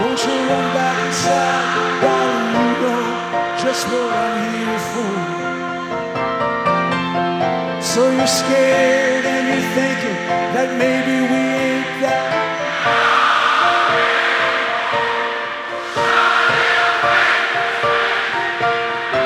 Won't you run back inside, darling? You know just what I'm here for. So you're scared